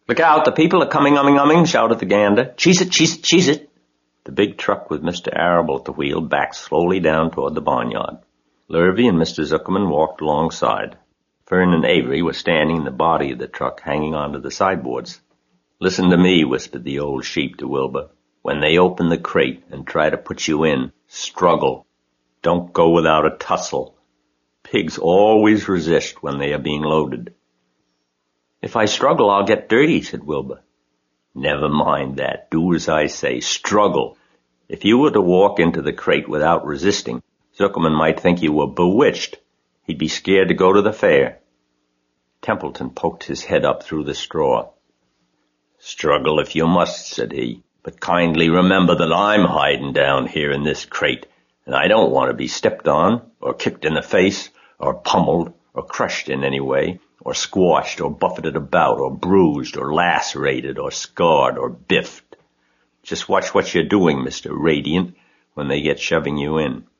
"Look out, the people are coming, umming," shouted the gander. "Cheese it, cheese it, cheese it." The big truck with Mr. Arable at the wheel backed slowly down toward the barnyard. Lurvy and Mr. Zuckerman walked alongside. Fern and Avery were standing in the body of the truck, hanging onto the sideboards. "Listen to me," whispered the old sheep to Wilbur. "When they open the crate and try to put you in, struggle. Don't go without a tussle. Pigs always resist when they are being loaded." "If I struggle, I'll get dirty," said Wilbur. "Never mind that. Do as I say. Struggle. If you were to walk into the crate without resisting, Zuckerman might think you were bewitched. He'd be scared to go to the fair." Templeton poked his head up through the straw. "Struggle if you must," said he, "but kindly remember that I'm hiding down here in this crate, and I don't want to be stepped on, or kicked in the face, or pummeled, or crushed in any way, or squashed, or buffeted about, or bruised, or lacerated, or scarred, or biffed. Just watch what you're doing, Mr. Radiant, when they get shoving you in.